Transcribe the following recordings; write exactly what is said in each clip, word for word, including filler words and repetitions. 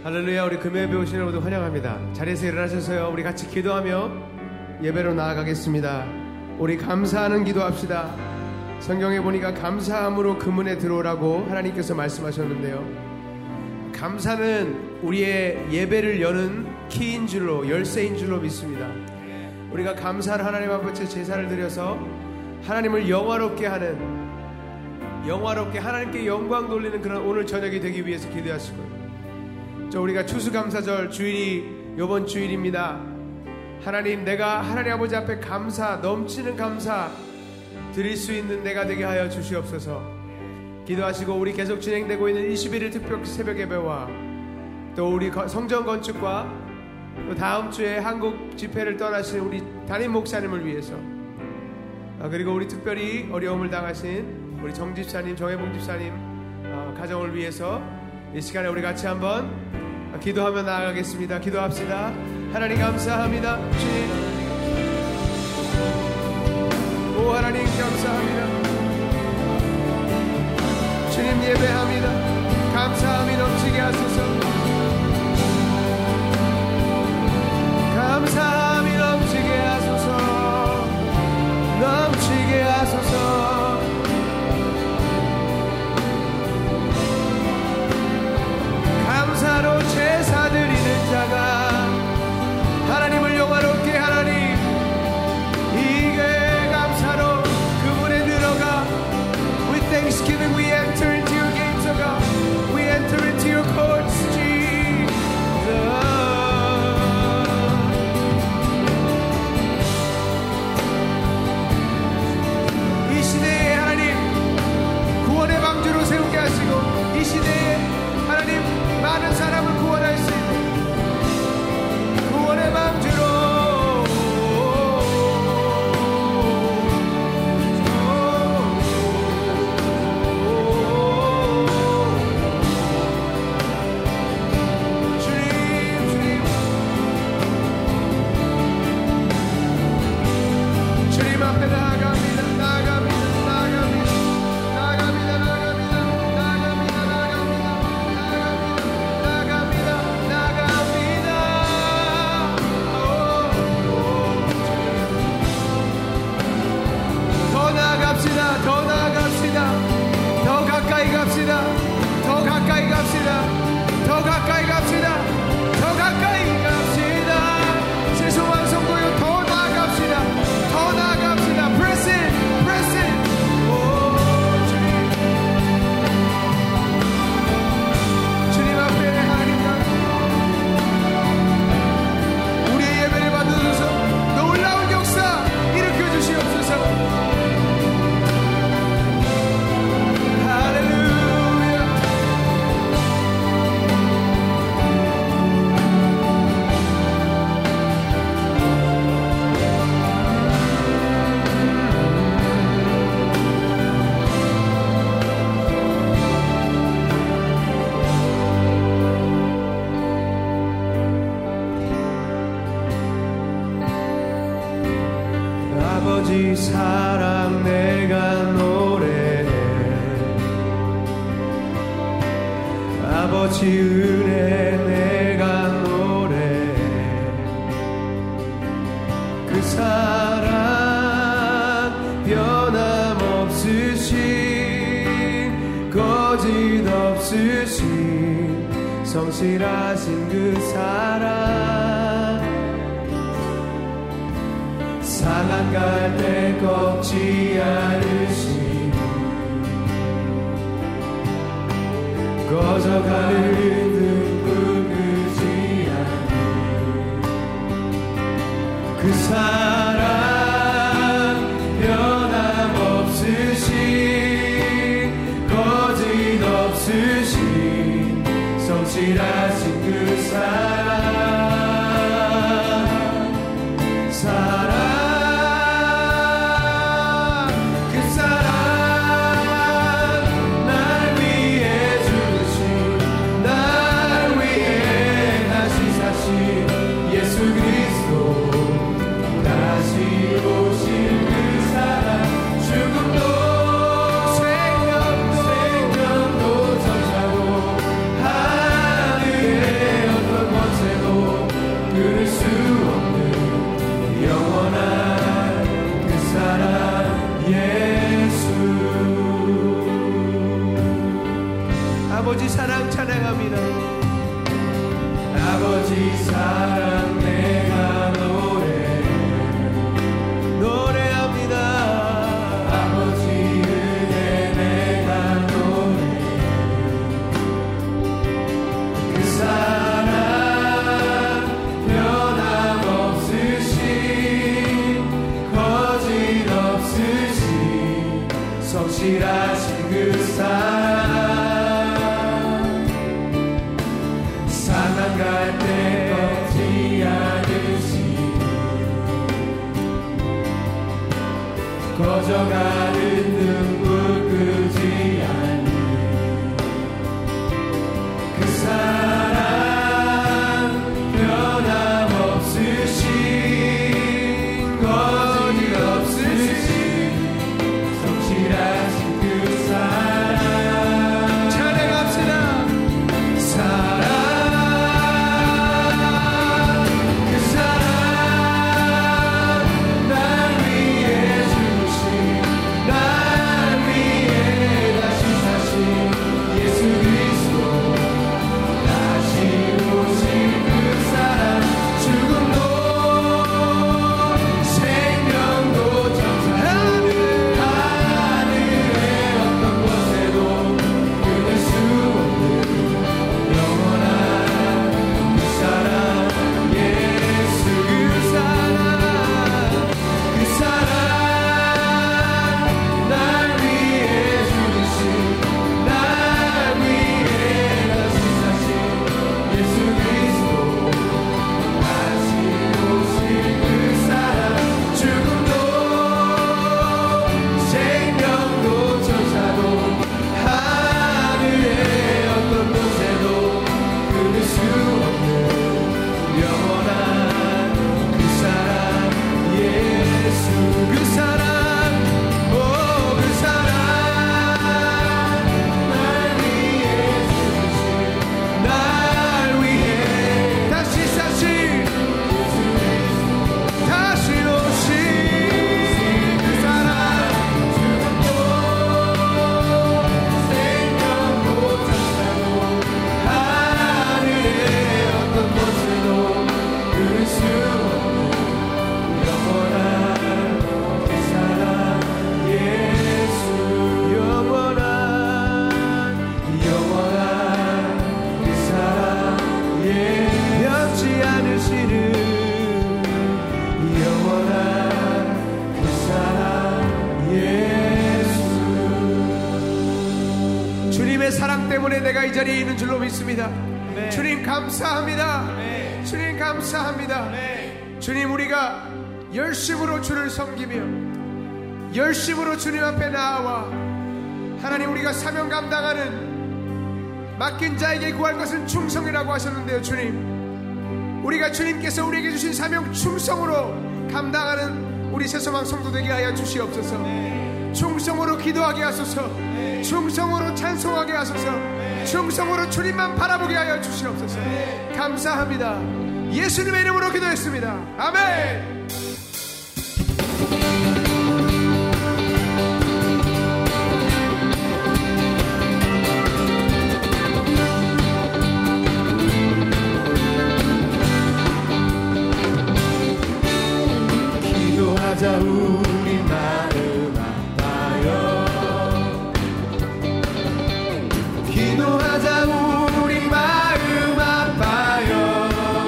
할렐루야. 우리 금요일에 오신 여러분들 환영합니다. 자리에서 일어나셔서요, 우리 같이 기도하며 예배로 나아가겠습니다. 우리 감사하는 기도합시다. 성경에 보니까 감사함으로 그 문에 들어오라고 하나님께서 말씀하셨는데요, 감사는 우리의 예배를 여는 키인 줄로, 열쇠인 줄로 믿습니다. 우리가 감사를 하나님 앞에 제사를 드려서 하나님을 영화롭게 하는, 영화롭게 하나님께 영광 돌리는 그런 오늘 저녁이 되기 위해서 기도하시고요. 저 우리가 추수감사절 주일이 이번 주일입니다. 하나님, 내가 하나님 아버지 앞에 감사, 넘치는 감사 드릴 수 있는 내가 되게 하여 주시옵소서. 기도하시고 우리 계속 진행되고 있는 이십일 일 특별 새벽 예배와 또 우리 성전 건축과 또 다음 주에 한국 집회를 떠나신 우리 담임 목사님을 위해서, 그리고 우리 특별히 어려움을 당하신 우리 정 집사님, 정혜봉 집사님 가정을 위해서 이 시간에 우리 같이 한번 기도하며 나아가겠습니다. 기도합시다. 하나님 감사합니다. 주님, 오 하나님 감사합니다. 주님 예배합니다. 감사함이 넘치게 하소서. 감사함이 넘치게 하소서. 넘치게 하소서. 감사로 제사 드리는 자가 하나님을 영화롭게 하나님, 이게 감사로 그분에 들어가. With thanksgiving we enter into your gates, O God. We enter into your courts, Jesus. 이 시대에 하나님 구원의 방주로 세우게 하시고, 이 시대에 하나님 많은 사람을 구원할 수 있는 구원의 방주로 주님, 주님, 주님 앞에 나아갑니다. 나아갑니다. 나아갑니다. 나아갑니다. 나아갑니다. 더 나아갑시다. 더 가까이 갑시다. 더 가까이 갑시다. 더 가까이 갑시다. 더 가까이 갑시다. 세소만 성도여, 더 나아갑시다. 더 나아갑시다. Press in, press in. 오, 주님, 주님 앞에 하나님 우리의 예배를 받으소서. 놀라운 역사 일으켜 주시옵소서. 아버지 사랑 내가 노래해, 아버지 은혜 내가 노래해. 그 사랑 변함없으신, 거짓없으신, 성실하신 그 사랑, 상한 갈대 꺾지 않으신, 꺼져가는 등불 끄지 않는 그 사랑 변함없으신, 거짓없으신, 성실하신 그 사랑, 사랑 생명도, 생명도 전사고 하늘에 아버지 사랑 찬양합니다. 아버지 사랑 내가 노래 노래합니다. 아버지 은혜 내가 노래 그 사랑 변함없으신 거짓없으신 성실하신 그 사랑 갈 때 걷지 않으시 꺼져가는 눈물 끄지 않니 그 사랑 변함없으신 거짓없으신 성실하신 그 사랑 찬양합시다. 사랑 사랑 때문에 내가 이 자리에 있는 줄로 믿습니다. 네. 주님 감사합니다. 네. 주님 감사합니다. 네. 주님 우리가 열심으로 주를 섬기며 열심으로 주님 앞에 나아와 하나님 우리가 사명 감당하는 맡긴 자에게 구할 것은 충성이라고 하셨는데요. 주님 우리가 주님께서 우리에게 주신 사명 충성으로 감당하는 우리 새소망 성도 되게 하여 주시옵소서. 네. 충성으로 기도하게 하소서. 네. 충성으로 찬송하게 하소서. 네. 충성으로 주님만 바라보게 하여 주시옵소서. 네. 감사합니다. 예수님의 이름으로 기도했습니다. 아멘. 기도하자 우리 마음 아파요. 기도하자 우리 마음 아파요.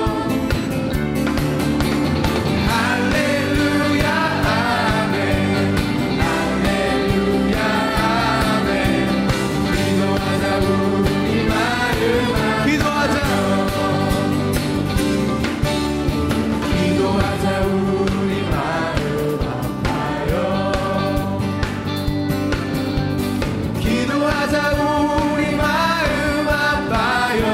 할렐루야 아멘. 할렐루야 아멘. 기도하자 우리 마음 아파요. 기도하자 기도하자 우리 마음 기도하자 우리 마음 아파요.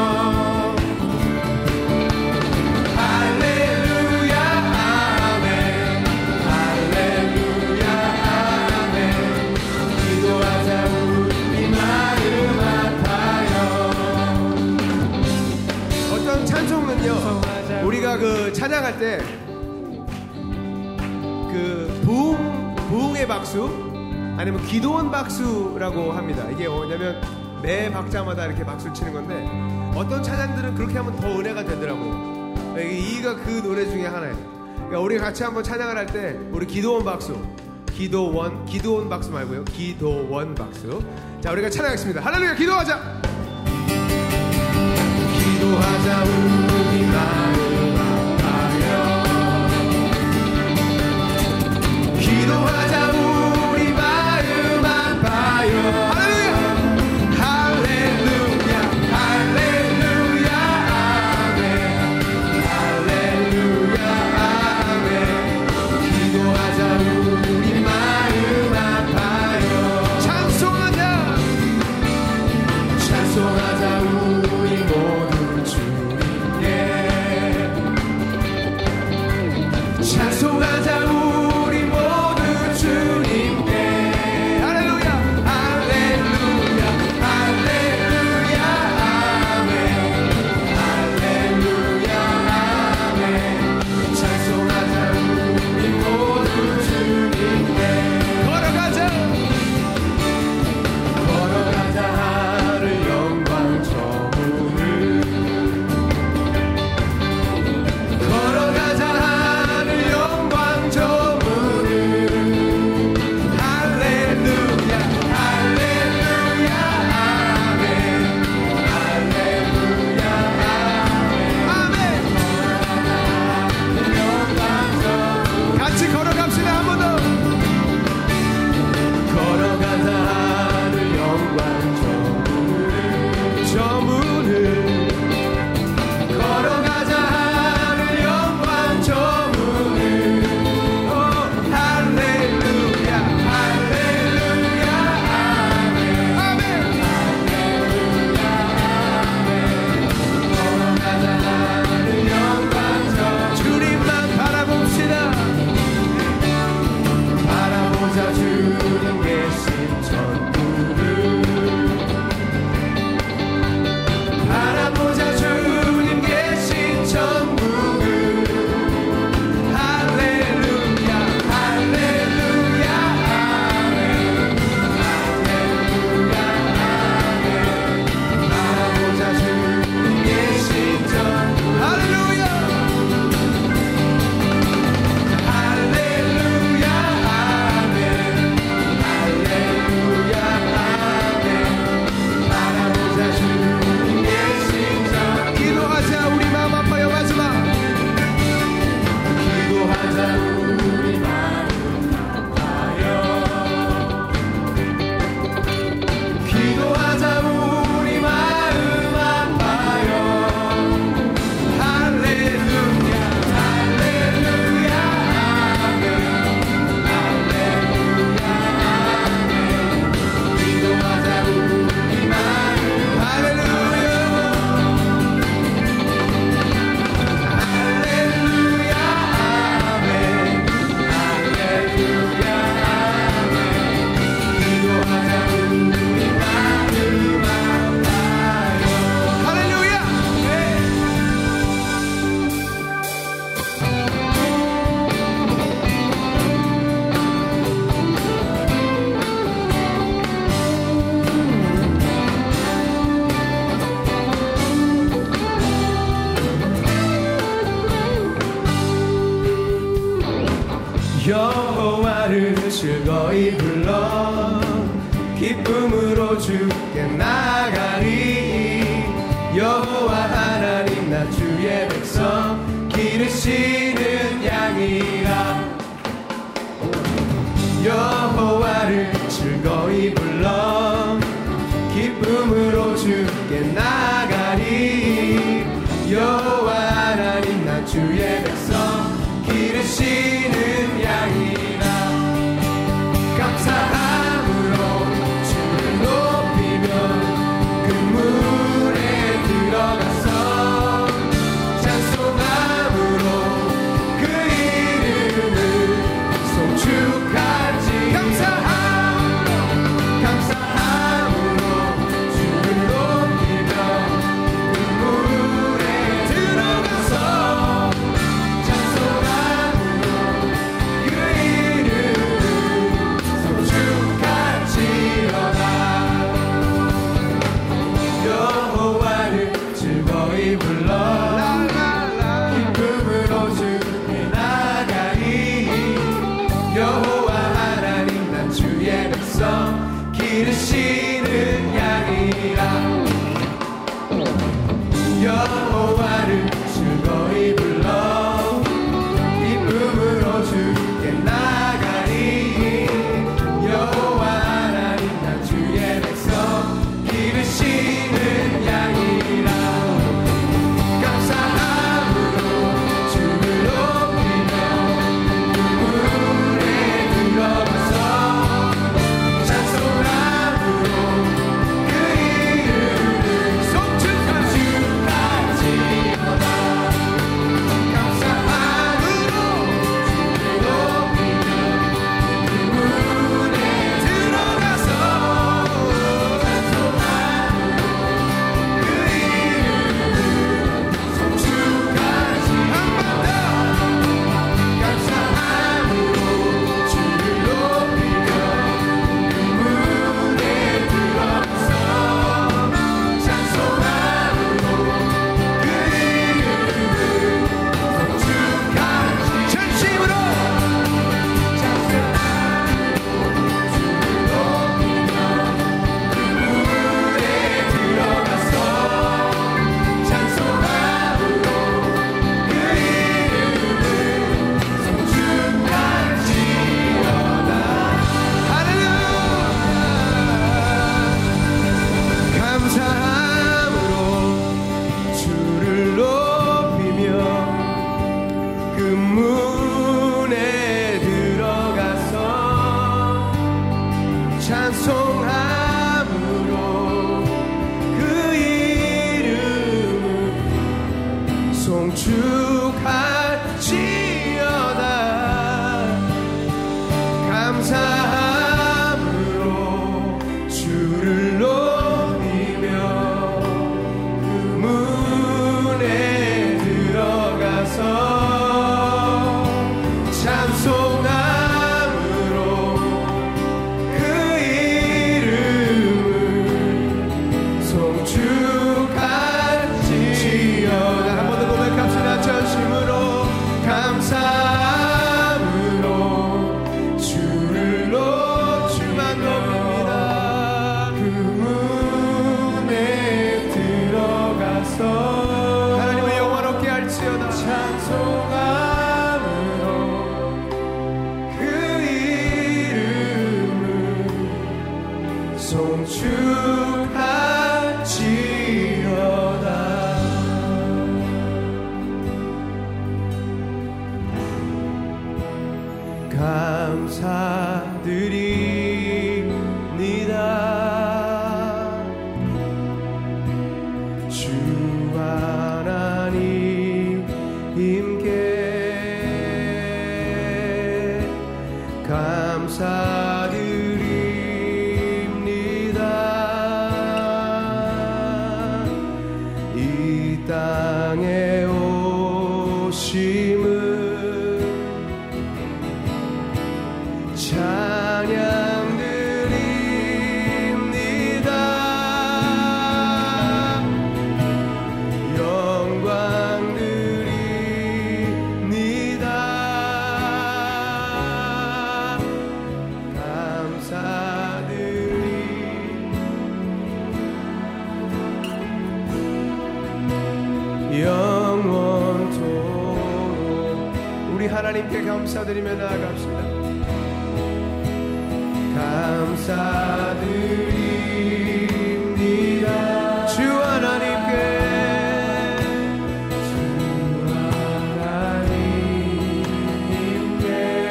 할렐루야 아멘. 할렐루야 아멘. 기도하자 우리 마음 아파요. 어떤 찬송은요 우리가 그 찬양할 때 그 부흥, 부흥의 박수 아니면 기도원 박수라고 합니다. 이게 뭐냐면 매 박자마다 이렇게 박수를 치는 건데 어떤 찬양들은 그렇게 하면 더 은혜가 되더라고요. 이가 그 노래 중에 하나예요. 그러니까 우리 같이 한번 찬양을 할 때 우리 기도원 박수, 기도원, 기도원 박수 말고요, 기도원 박수. 자, 우리가 찬양하겠습니다. 할렐루야, 기도하자. 기도하자 우리 마음 아파요. 기도하자 우리 마음 아파요. 여호와를 즐거이 불러 기쁨으로 주께 나가리. 여호와 하나님 나 주의 백성 기르시는 양이라. 여호와를 즐거이 불러 기쁨으로 주께 나가리. 여호와 하나님 나 주의 백성 기르시는 양이라. 감사함으로 주를 높이며 그물에 들어가서 찬송함으로 그 이름을 송축하지. 감사함으로 감사함으로 주를 높이며 기르시는 양이라 여호와를 즐거이 불러 기쁨으로 주께 나가리 여호와 하나님 나 주의 백성 기르시는 양이라 감사함으로 주를 높이며 그물에 들어가서 찬송함으로 그 이름을 송축하지어다 감사함으로 주를 높이며 그물에 들어가서 찬송함으로 그 이름을 송축하지 한번더 감사함으로 주를 높이며 그물에 들어가서 찬송함으로 그 이름을 송축하지 전심으로 감사함으로 주를 높이며 그 문에 들어가서 찬송함으로 그 이름을 송축할지어다 감사함으로 주를 높이며 그 문에 들어가서 찬송함으로 그 이름을 송축할지어다 한 번 더 고백합시다 전심으로 감사함으로 주를 높이만 높입니다 그 문에 들어가서 하나님을 영화롭게 할지어다 찬송함으로 그 이름을 송축할지어다 감사드립니다 주 하나님께 감사드립니다 이 땅에 오심을 찬양드립니다 영광드립니다 감사드립니다 영원토록 우리 하나님께 감사드리며 나아갑시다 감사드립니다 주 하나님께 주 하나님께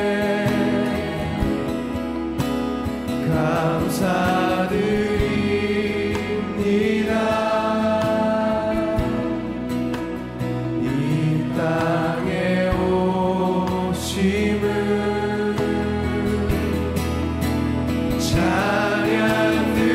감사드립니다 이 땅에 오심을 찬양드립니다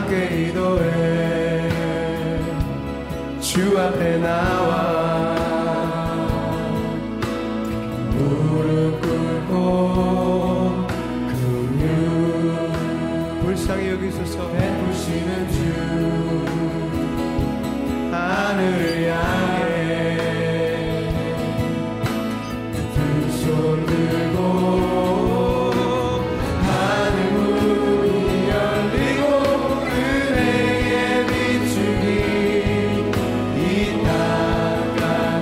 함께 기도해 주 앞에 나와 무릎 꿇고 긍휼 불쌍히 여기소서 베푸시는 주 하늘을 향해 두 손 들고 하늘 문이 열리고 은혜의 비추기 이 땅 가득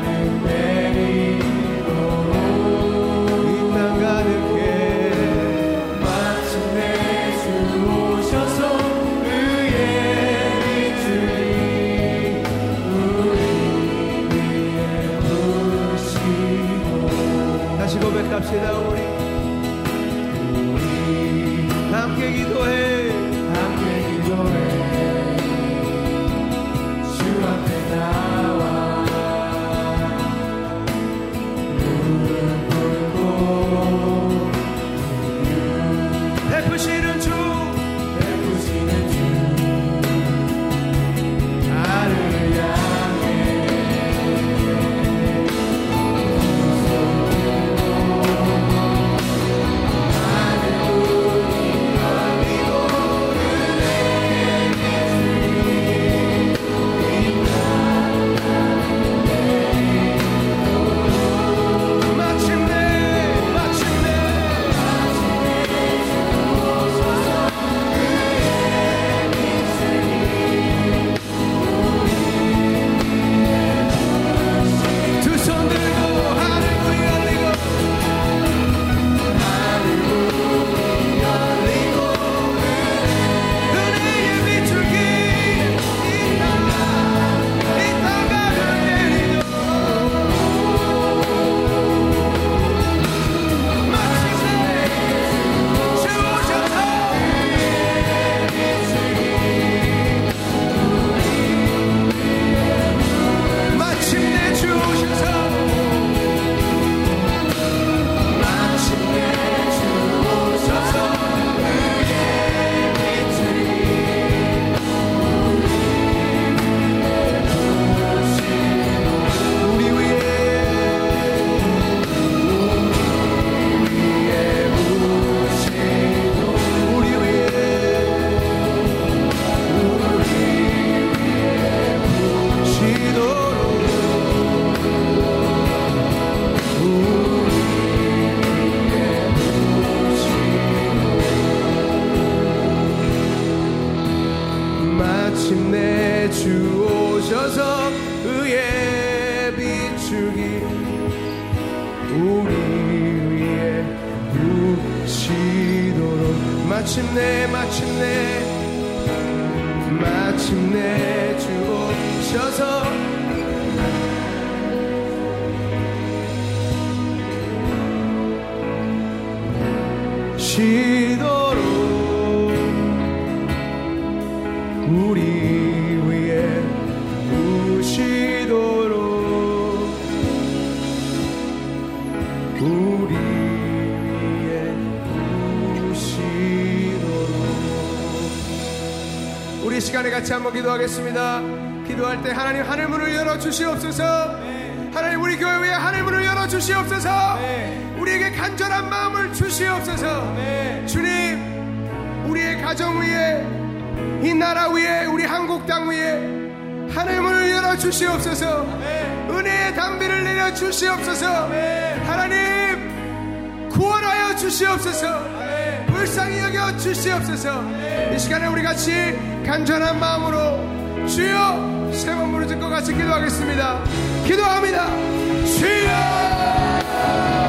내리도록 이 땅 가득해 마침내 주 오셔서 의의 비추기 우리 위에 부으시고 다시 고백합시다. 우리 함께 기도해 함께 기도해 주 앞에 나와 무릎 꿇고 베푸시는 주 베푸시는 주 하늘을 향해 마침내 마침내 두 손 들고 하늘 문이 열리고 은혜의 비추기 이 땅 이 땅 가득 내리도록 마침내 주 오셔서 마침내 주 오셔서 마침내 주 오셔서 의의 비추기 우리 위에 우리 위에 시도록 마침내 주 오셔서 의의 비추기 우리 위에 부시도록 마침내 마침내 마침내 주 오셔서 시도록 우리 위에 부시도록 우리 위에 부시도록 우리 시간에 같이 한번 기도하겠습니다. 기도할 때 하나님 하늘 문을 열어 주시옵소서. 하나님 우리 교회 위에 하늘 문을 열어 주시옵소서. 우리에게 간절한 마음을 주시옵소서. 주님 우리의 가정 위에 이 나라 위에 우리 한국 땅 위에 하늘 문을 열어 주시옵소서. 은혜의 담비를 내려 주시옵소서. 하나님 구원하여 주시옵소서. 불쌍히 여겨 주시옵소서. 이 시간에 우리 같이 간절한 마음으로 주여 세 번 부르짖고 같이 기도하겠습니다. 기도합니다. 주여